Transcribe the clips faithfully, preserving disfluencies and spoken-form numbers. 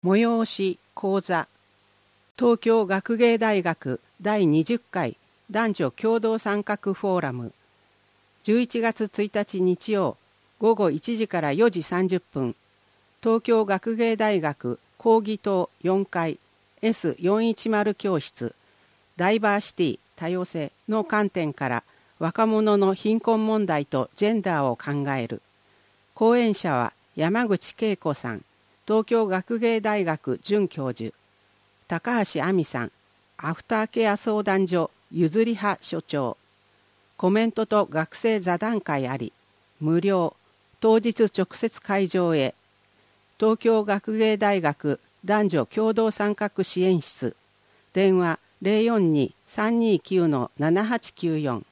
催し講座東京学芸大学だいにじゅっかい男女共同参画フォーラムじゅういちがつついたち日曜午後いちじからよじさんじゅっぷん東京学芸大学講義棟よんかい エスよんひゃくじゅう 教室ダイバーシティ多様性の観点から若者の貧困問題とジェンダーを考える。講演者は山口恵子さん、東京学芸大学准教授、高橋亜美さん、アフターケア相談所ゆずりは所長。コメントと学生座談会あり、無料、当日直接会場へ。東京学芸大学男女共同参画支援室、電話 ゼロよんに さんにきゅう ななはちきゅうよん。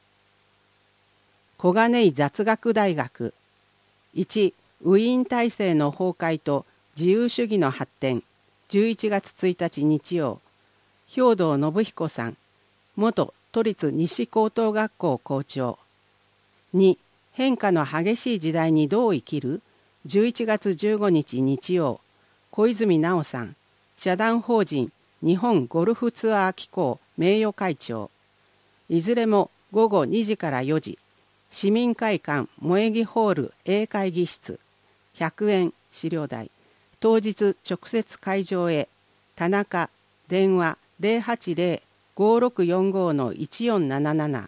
小金井雑学大学いちウィーン体制の崩壊と自由主義の発展じゅういちがつついたち日曜兵藤信彦さん元都立西高等学校校長に変化の激しい時代にどう生きるじゅういちがつじゅうごにち日曜小泉直さん社団法人日本ゴルフツアー機構名誉会長いずれもごごにじからよじ市民会館萌木ホール A 会議室ひゃくえん資料代当日直接会場へ田中電話 ゼロはちゼロ ごろくよんご いちよんなななな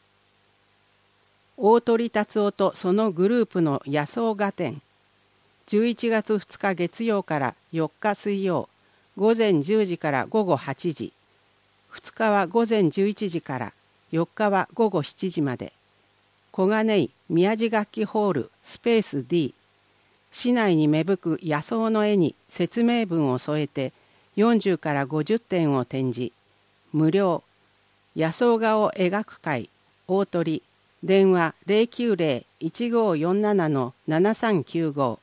大鳥達夫とそのグループの野草画展じゅういちがつふつか月曜からよっか水曜午前じゅうじから午後はちじふつかは午前じゅういちじからよっかは午後しちじまで小金井宮地楽器ホールスペース D 市内に芽吹く野草の絵に説明文を添えてよんじゅうからごじゅってんを展示無料野草画を描く会大鳥電話 ゼロきゅうゼロ いちごよんなな ななさんきゅうご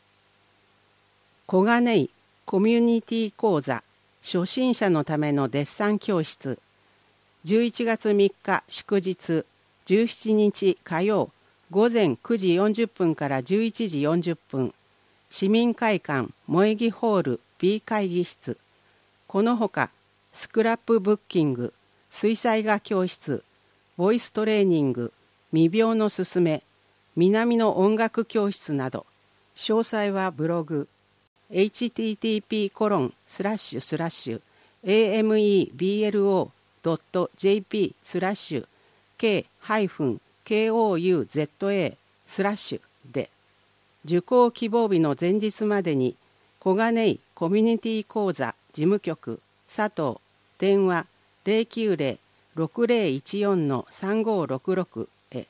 小金井コミュニティ講座初心者のためのデッサン教室じゅういちがつみっか祝日じゅうしちにち火曜午前くじよんじゅっぷんからじゅういちじよんじゅっぷん市民会館萌木ホール B 会議室このほかスクラップブッキング水彩画教室ボイストレーニング未病のすすめ南の音楽教室など詳細はブログ エイチティーティーピーコロンスラッシュスラッシュエーエムイービーエルオードットジェーピースラッシュ K ハイフン ケーオーユーゼットエー スラッシュで受講希望日の前日までに小金井コミュニティ講座事務局佐藤電話 ゼロきゅうゼロ ろくゼロいちよん さんごろくろく へ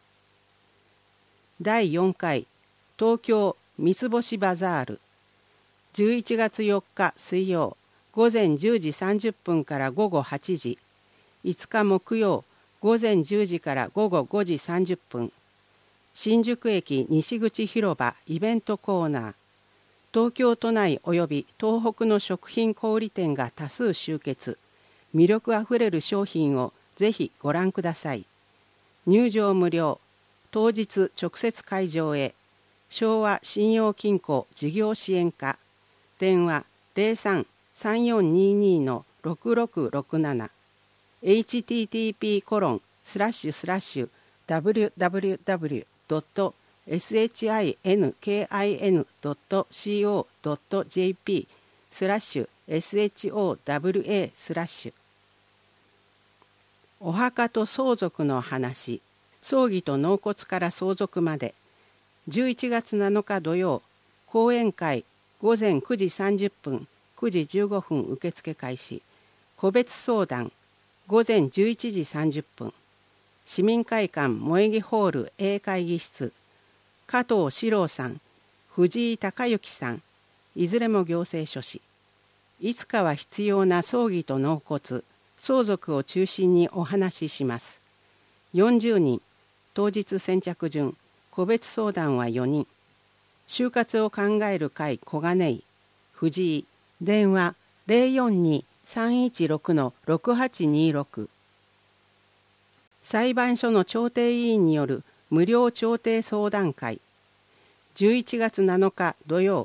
だいよんかい東京三つ星バザールじゅういちがつよっか水曜午前じゅうじさんじゅっぷんから午後はちじいつか木曜午前じゅうじから午後ごじさんじゅっぷん新宿駅西口広場イベントコーナー東京都内及び東北の食品小売店が多数集結魅力あふれる商品をぜひご覧ください入場無料当日直接会場へ昭和信用金庫事業支援課電話 ゼロさん さんよんにに ろくろくろくなな エイチティーティーピーコロンスラッシュスラッシュ ダブリューダブリューダブリュードットシンキンドットシーオードットジェーピー スラッシュ ショワ スラッシュお墓と相続の話葬儀と納骨から相続までじゅういちがつなのか土曜講演会午前くじさんじゅっぷんくじじゅうごふん受付開始個別相談午前じゅういちじさんじゅっぷん市民会館萌木ホール A 会議室加藤史郎さん藤井隆之さんいずれも行政書士いつかは必要な葬儀と納骨相続を中心にお話ししますよんじゅうにん当日先着順個別相談はよにん就活を考える会小金井藤井電話 ゼロよんに さんいちろく ろくはちにろく裁判所の調停委員による無料調停相談会じゅういちがつなのか土曜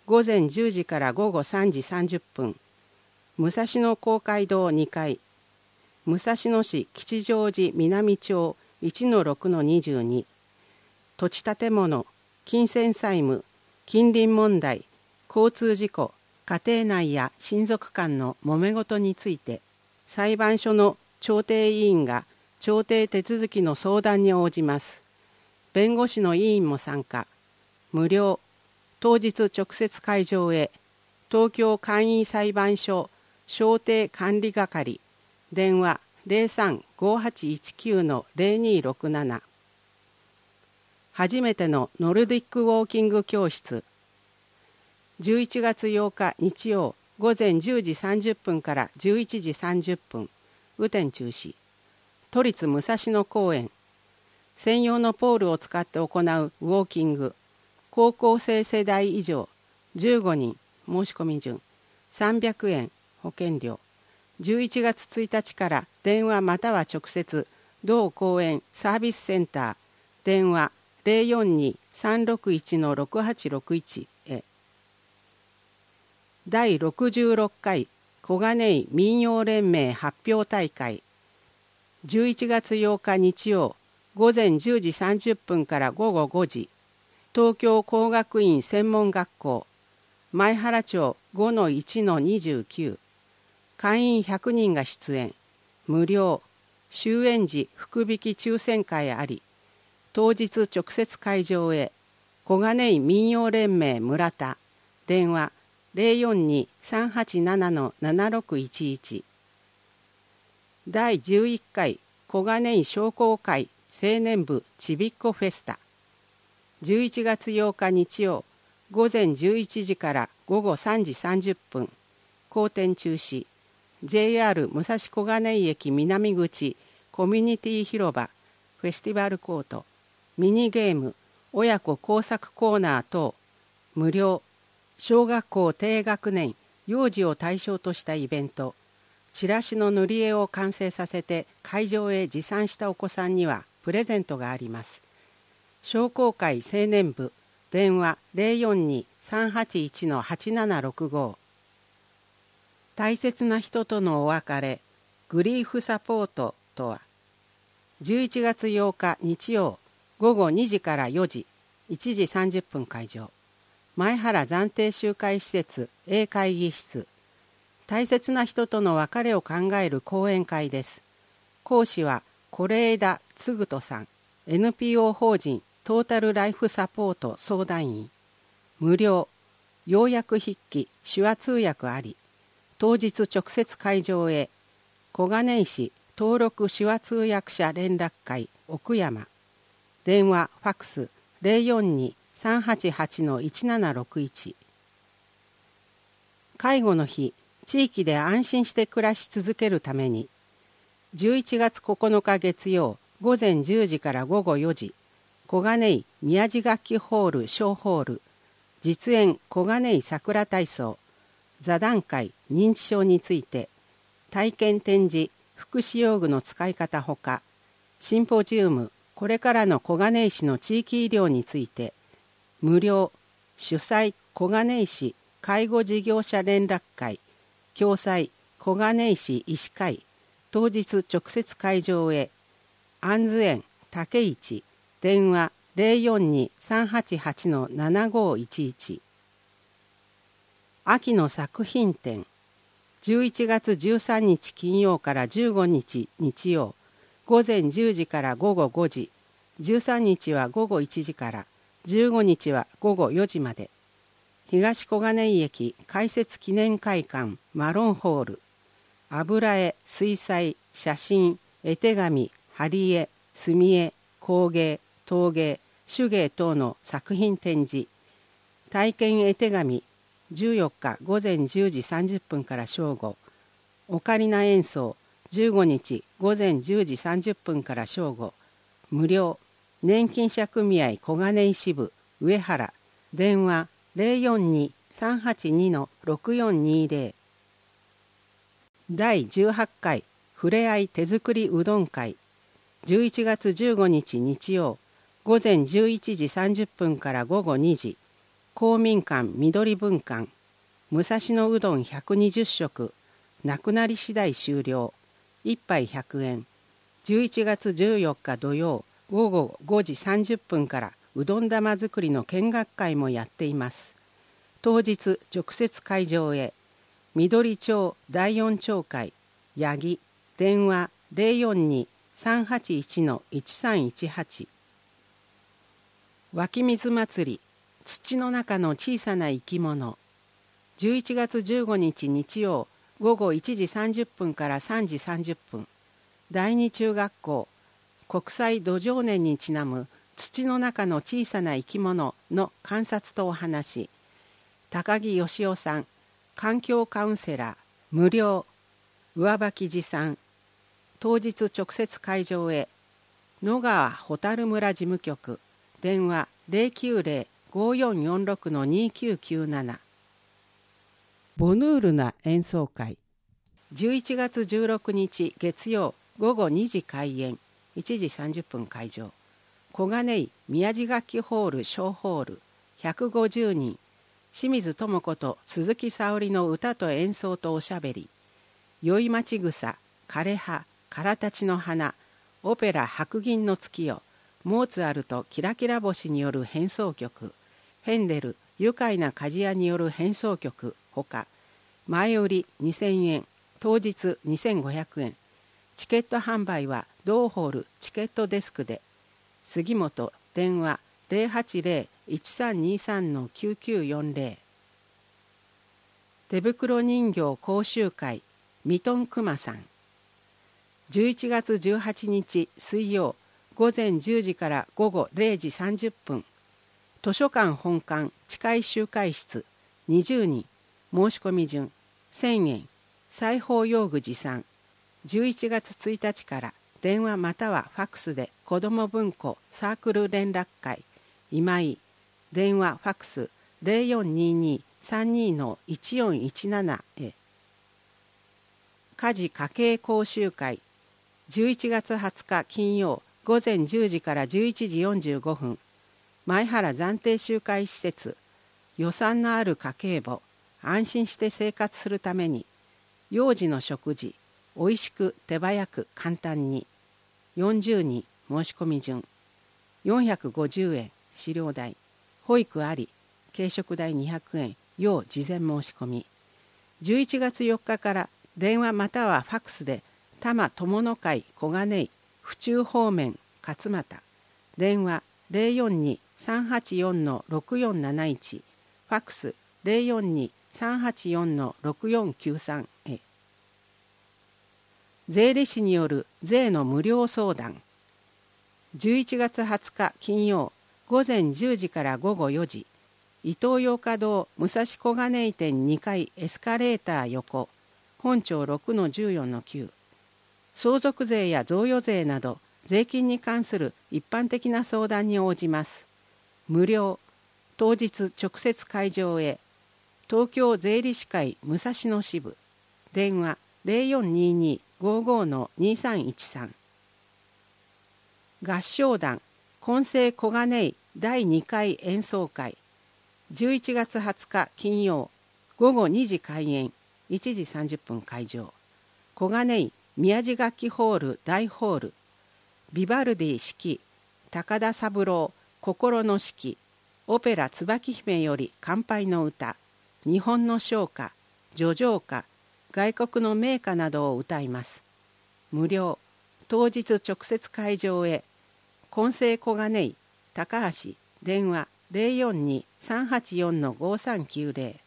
午前じゅうじから午後さんじさんじゅっぷん、武蔵野公会堂にかい、武蔵野市吉祥寺南町 いちのろくのにじゅうに、土地建物、金銭債務、近隣問題、交通事故、家庭内や親族間の揉め事について、裁判所の調停委員が調停手続きの相談に応じます。弁護士の委員も参加。無料。当日直接会場へ。東京簡易裁判所商定管理係。電話 ゼロさん ごはちいちきゅう のゼロにろくなな。初めてのノルディックウォーキング教室。じゅういちがつようか日曜午前じゅうじさんじゅっぷんからじゅういちじさんじゅっぷん、雨天中止。都立武蔵野公園。専用のポールを使って行うウォーキング。高校生世代以上じゅうごにん、申し込み順さんびゃくえん、保険料。じゅういちがつついたちから電話または直接同公園サービスセンター電話 ゼロよんに さんろくいち ろくはちろくいち へ。だいろくじゅうろっかい小金井民謡連盟発表大会。じゅういちがつようか日曜午前じゅうじさんじゅっぷんから午後ごじ、東京工学院専門学校前原町 ごのいちのにじゅうきゅう。会員ひゃくにんが出演。無料。終演時福引き抽選会あり。当日直接会場へ。小金井民謡連盟村田。電話 ゼロよんに さんはちなな ななろくいちいち。だいじゅういっかい小金井商工会青年部ちびっこフェスタ。じゅういちがつようか日曜午前じゅういちじから午後さんじさんじゅっぷん。後転中止。ジェイアール 武蔵小金井駅南口コミュニティ広場フェスティバルコート。ミニゲーム親子工作コーナー等無料。小学校低学年幼児を対象としたイベント。チラシの塗り絵を完成させて会場へ持参したお子さんにはプレゼントがあります。商工会青年部電話 ゼロよんに さんはちいち はちななろくご。大切な人とのお別れグリーフサポートとは。じゅういちがつようか日曜午後にじからよじ、いちじさんじゅっぷん会場。前原暫定集会施設 A 会議室。大切な人との別れを考える講演会です。講師は是枝嗣人さん。エヌピーオー 法人トータルライフサポート相談員。無料。要約筆記手話通訳あり。当日直接会場へ。小金井市登録手話通訳者連絡会奥山。電話ファックス ゼロよんに さんはちはち いちななろくいち。介護の日、地域で安心して暮らし続けるためにじゅういちがつここのか月曜午前じゅうじから午後よじ、小金井宮地楽器ホール小ホール実演小金井桜体操座談会認知症について体験展示福祉用具の使い方ほかシンポジウムこれからの小金井市の地域医療について無料。主催小金井市介護事業者連絡会共催小金井市医師会当日直接会場へ。安津園竹市電話 ゼロよんに さんはちはち ななごいちいち。秋の作品展じゅういちがつじゅうさんにち金曜からじゅうごにち日曜午前じゅうじから午後ごじ、じゅうさんにちは午後いちじからじゅうごにちは午後よじまで。東小金井駅開設記念会館マロンホール。油絵、水彩、写真、絵手紙、貼り絵、墨絵、工芸、陶芸、手芸等の作品展示。体験絵手紙じゅうよっか午前じゅうじさんじゅっぷんから正午。オカリナ演奏じゅうごにち午前じゅうじさんじゅっぷんから正午。無料。年金者組合小金井支部上原電話 ゼロよんに さんはちに ろくよんにゼロ。だいじゅうはちかいふれあい手作りうどん会じゅういちがつじゅうごにち日曜午前じゅういちじさんじゅっぷんから午後にじ。 公民館緑文館、武蔵野うどんひゃくにじゅっしょく、なくなり次第終了、いっぱいひゃくえん。じゅういちがつじゅうよっか土曜、ごごごじさんじゅっぷんからうどん玉作りの見学会もやっています。当日直接会場へ。緑町だいよん町会、八木、電話 ゼロよんに さんはちいち いちさんいちはち。湧き水祭り、土の中の小さな生き物。じゅういちがつじゅうごにち日曜、ごごいちじさんじゅっぷんからさんじさんじゅっぷん。第二中学校、国際土壌年にちなむ土の中の小さな生き物の観察とお話。高木義雄さん、環境カウンセラー、無料。上場記事さん。当日直接会場へ。野川蛍村事務局、電話 ゼロきゅうゼロ ごよんよんろく にきゅうきゅうなな。ボヌールな演奏会。じゅういちがつじゅうろくにち月曜、ごごにじ開演、いちじさんじゅっぷん会場。小金井宮地楽器ホール小ホール、ひゃくごじゅうにん。清水智子と鈴木沙織の歌と演奏とおしゃべり。宵町草、枯葉、からたちの花、オペラ白銀の月夜、モーツァルトキラキラ星による変奏曲、ヘンデル愉快な鍛冶屋による変奏曲ほか、前売りにせんえん、当日にせんごひゃくえん。チケット販売は同ホールチケットデスクで。杉本電話 ゼロはちゼロ いちさんにさん きゅうきゅうよんゼロ。手袋人形講習会、ミトンクマさん。じゅういちがつじゅうはちにち水曜、ごぜんじゅうじからごごれいじさんじゅっぷん。図書館本館地下集会室、にじゅうにん。申し込み順せんえん。裁縫用具持参。じゅういちがつついたちから電話またはファックスで子ども文庫サークル連絡会、今井、電話ファックス ゼロよんにに さんに いちよんいちなな へ。家事家計講習会、じゅういちがつはつか金曜、ごぜんじゅうじからじゅういちじよんじゅうごふん。前原暫定集会施設、予算のある家計簿、安心して生活するために、幼児の食事、おいしく手早く簡単に。よんじゅうにん、申し込み順よんひゃくごじゅうえん、飼料代、保育あり、軽食代にひゃくえん、要事前申し込み。じゅういちがつよっかから電話またはファックスで多摩友の会小金井府中方面勝俣、電話 ゼロよんに さんはちよん ろくよんなないち、ファックス ゼロよんに さんはちよん ろくよんきゅうさん へ。税理士による税の無料相談。じゅういちがつはつか金曜、ごぜんじゅうじからごごよじ、イトーヨーカドー武蔵小金井店にかいエスカレーター横、本町 ろくのじゅうよんのきゅう。相続税や贈与税など税金に関する一般的な相談に応じます。無料。当日直接会場へ。東京税理士会武蔵野支部、電話 ゼロよんにに ごご にさんいちさん。合唱団混声小金井だいにかい演奏会、じゅういちがつはつか金曜、ごごにじ開演、いちじさんじゅっぷん会場。小金井宮地楽器ホール大ホール。ビバルディ指揮、高田三郎心の指揮、オペラ椿姫より乾杯の歌、日本の唱歌、叙情歌、外国の名歌などを歌います。無料。当日直接会場へ。混声小金井高橋、電話 ゼロよんに さんはちよん ごさんきゅうゼロ。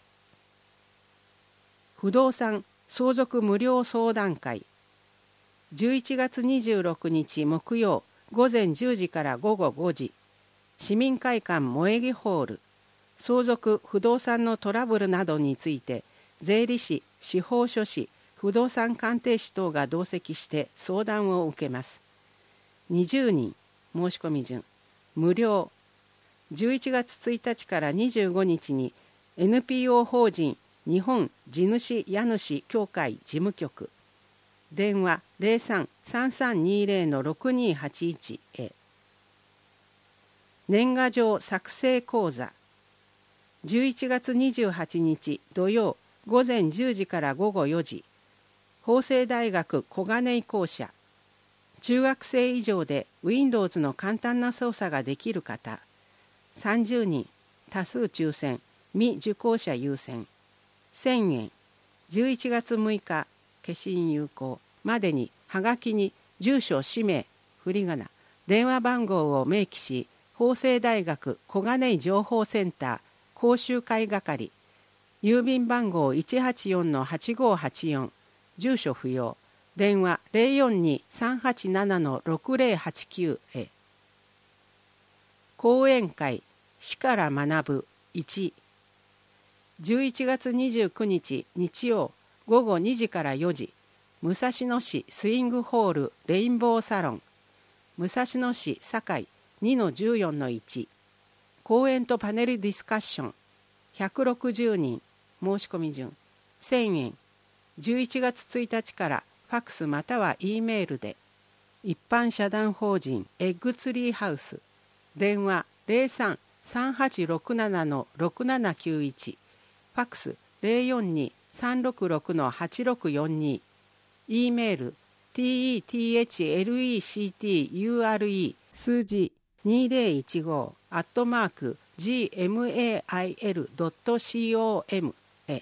不動産相続無料相談会、じゅういちがつにじゅうろくにち木曜、ごぜんじゅうじからごごごじ、市民会館萌木ホール。相続不動産のトラブルなどについて税理士、司法書士、不動産鑑定士等が同席して相談を受けます。にじゅうにん、申し込み順無料。じゅういちがつついたちからにじゅうごにちに エヌピーオー 法人日本地主家主協会事務局、電話 ゼロさん さんさんにゼロ ろくにはちいち へ。年賀状作成講座。 じゅういちがつにじゅうはちにち土曜ごぜんじゅうじからごごよじ、法政大学小金井校舎。中学生以上で Windows の簡単な操作ができる方、さんじゅうにん、多数抽選、未受講者優先、せんえん、じゅういちがつむいか、消印有効までにはがきに住所、氏名、振り仮名、電話番号を明記し、法政大学小金井情報センター講習会係、郵便番号 いちはちよんのはちごはちよん、住所不要、電話 ゼロよんに さんはちななのろくゼロはちきゅう へ。講演会死から学ぶいち、じゅういちがつにじゅうくにち日曜ごごにじからよじ、武蔵野市スイングホールレインボーサロン、武蔵野市堺 にのじゅうよんのいち、講演とパネルディスカッション、ひゃくろくじゅうにん、申し込み順せんえん、じゅういちがつついたちからファックスまたは E メールで、一般社団法人エッグツリーハウス、電話 ゼロさん さんはちろくななのろくななきゅういち、ファックス ゼロよんに さんろくろくのはちろくよんに、E メール ティーイーティーエイチエルイーシーティーユーアールイー 数字にせんじゅうごアットマーク ジーエムエーアイエルドットコム へ。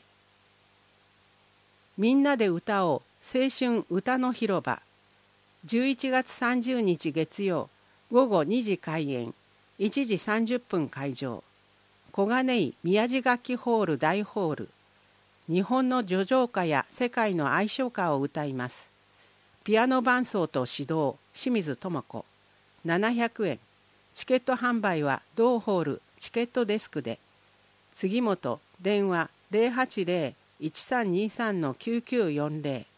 みんなで歌おう青春歌の広場、じゅういちがつさんじゅうにち月曜ごごにじ開演、いちじさんじゅっぷん会場、小金井宮地楽器ホール大ホール。日本の叙情歌や世界の愛唱歌を歌います。ピアノ伴奏と指導、清水智子、ななひゃくえん。チケット販売は同ホールチケットデスクで。杉本、電話 ゼロはちゼロ いちさんにさんのきゅうきゅうよんゼロ。